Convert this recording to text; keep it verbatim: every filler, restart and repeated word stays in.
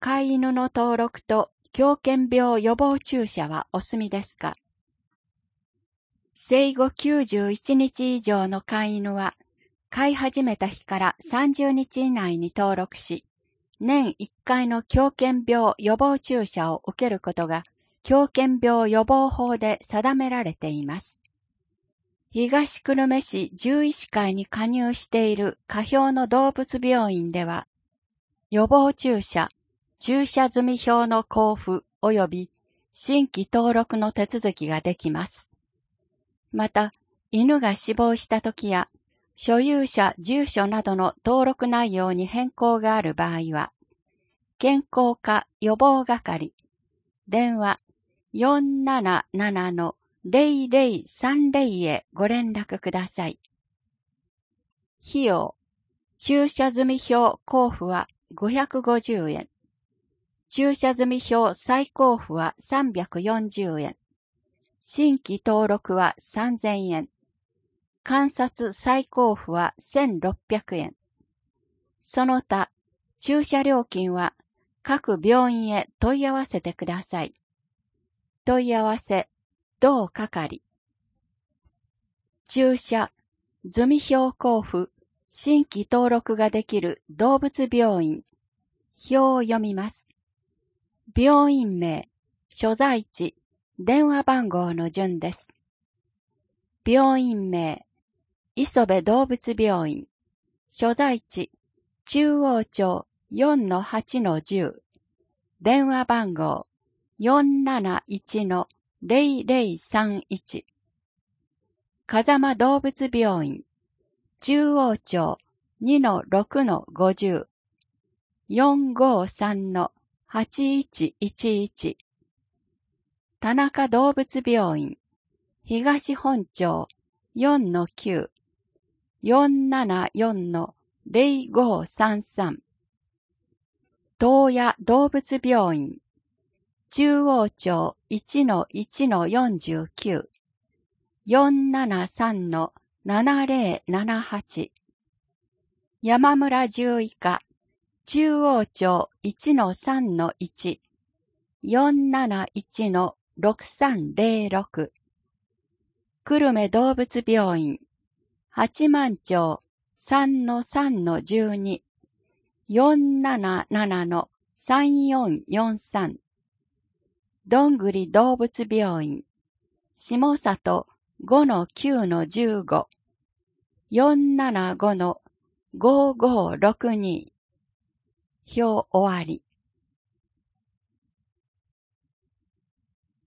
飼い犬の登録と狂犬病予防注射はお済みですか？生後きゅうじゅういちにち以上の飼い犬は、飼い始めた日からさんじゅうにち以内に登録し、年いっかいの狂犬病予防注射を受けることが狂犬病予防法で定められています。東久留米市獣医師会に加入している下標の動物病院では、予防注射、注射済み表の交付及び新規登録の手続きができます。また、犬が死亡したときや、所有者住所などの登録内容に変更がある場合は、健康課予防係、電話 よんななななのゼロゼロさんゼロ へご連絡ください。費用、注射済み表交付はごひゃくごじゅうえん、注射済み表再交付はさんびゃくよんじゅうえん、新規登録はさんぜんえん、観察再交付はせんろっぴゃくえん。その他、注射料金は各病院へ問い合わせてください。問い合わせ、同係。注射、済み表交付、新規登録ができる動物病院。表を読みます。病院名、所在地、電話番号の順です。病院名、磯部動物病院。所在地、中央町 よんのはちのじゅう。電話番号、よんなないちのゼロゼロさんいち。風間動物病院。中央町 にのろくのごじゅう。よんごさんのはちいちいちいち。田中動物病院。東本町 よんのきゅう。よんななよんのゼロごさんさん。東野動物病院。中央町 いちのいちのよんじゅうきゅう。よんななさんのななゼロななはち。山村獣医科。中央町 いちのさんのいち。よんなないちのろくさんゼロろく。久留米動物病院。八幡町 さんのさんのじゅうに。よんななななのさんよんよんさん。どんぐり動物病院。下里 ごのきゅうのじゅうご。よんななごのごごろくに。表終わり。